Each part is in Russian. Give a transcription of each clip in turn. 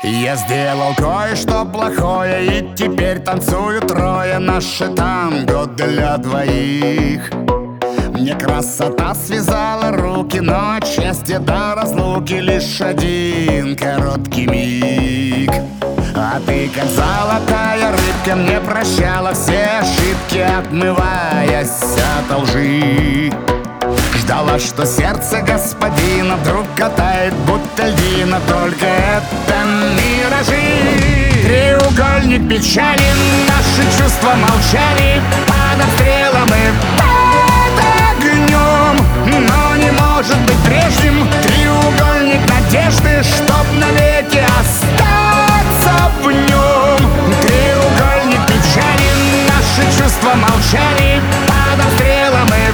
Я сделал кое-что плохое, и теперь танцуют трое. Наше танго для двоих. Мне красота связала руки, но от счастья до разлуки лишь один короткий миг. А ты, как золотая рыбка, мне прощала все ошибки, отмываясь от лжи. Ждала, что сердце господина вдруг катает, будто льдина, только это миражи. Треугольник печали, наши чувства молчали под обстрелом и под огнем, но не может быть прежним треугольник надежды, чтоб навеки остаться в нем. Треугольник печали, наши чувства молчали под обстрелом и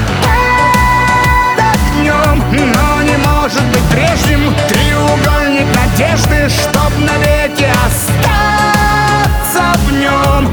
но не может быть прежним треугольник надежды, чтоб навеки остаться в нем.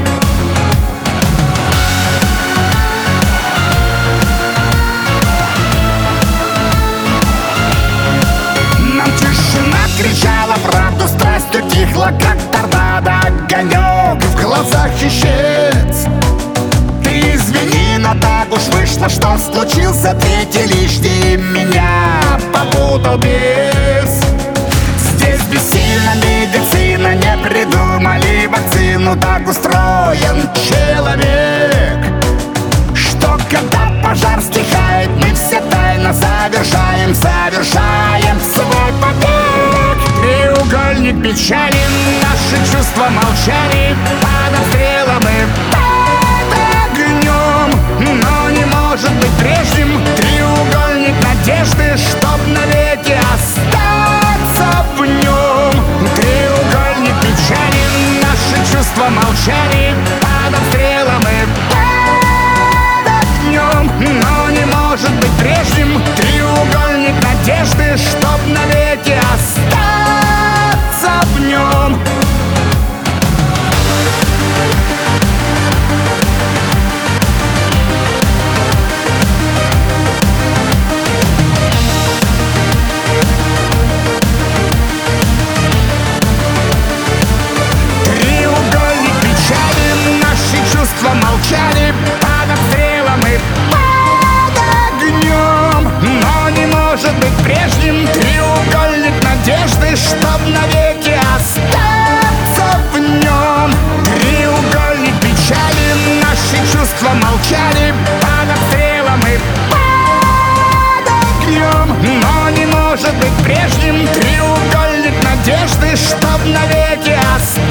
Нам тишина кричала правду, страсть утихла, как торнадо, огонек в глазах исчез. Ты извини, но так уж вышло, что случился третий лишний, меня попутал бес. Здесь бессильна медицина, не придумали вакцину. Так устроен человек, что когда пожар стихает, мы все тайно совершаем свой побег. Треугольник печали, наши чувства молчали под обстрелом и но не может быть прежним треугольник надежды, чтоб навеки остаться в нем. Треугольник печали, наши чувства молчали под обстрелом и под огнем, но не может быть прежним треугольник надежды, чтоб навеки остаться в нем. Молчали под обстрелом и под огнем, но не может быть прежним треугольник надежды, чтоб навеки остаться в нем. Треугольник печали, наши чувства молчали под обстрелом и под огнем, но не может быть прежним треугольник надежды, чтоб навеки остаться